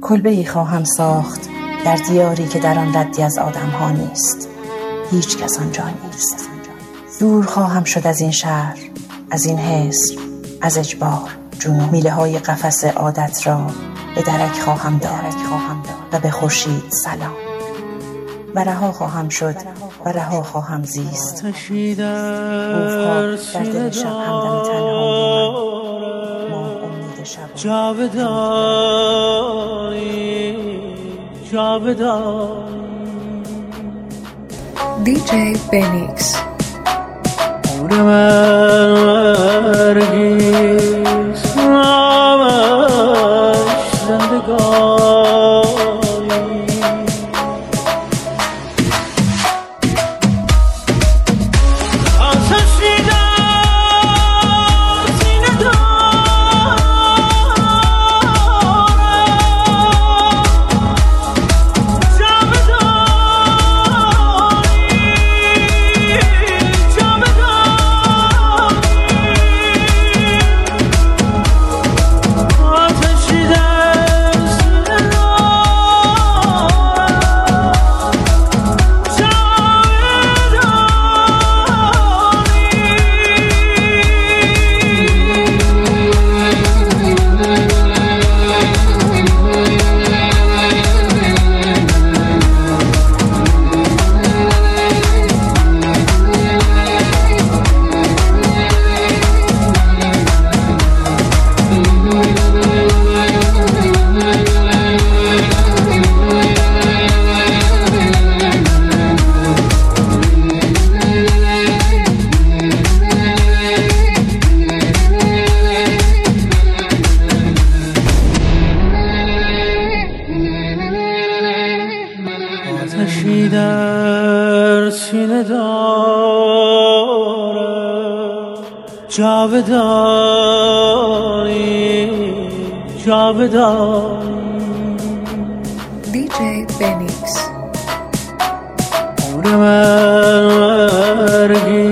کلبه‌ای خواهم ساخت در دیاری که در آن ردی از آدم‌ها نیست. هیچ کس آنجا نیست. دور خواهم شد از این شهر، از این حصر، از اجبار. جنون میله‌های قفس عادت را به درک خواهم داد و به خورشید سلام. و رها خواهم شد و رها خواهم زیست. بوفها در دل شب همدم تنهایی من، ما امید شب جاودانی. DJ Benix. عمر مرگیست نامش زندگانی. آتشی در سینه در سینه دارم جاودانی. DJ Benix. عمر مرگی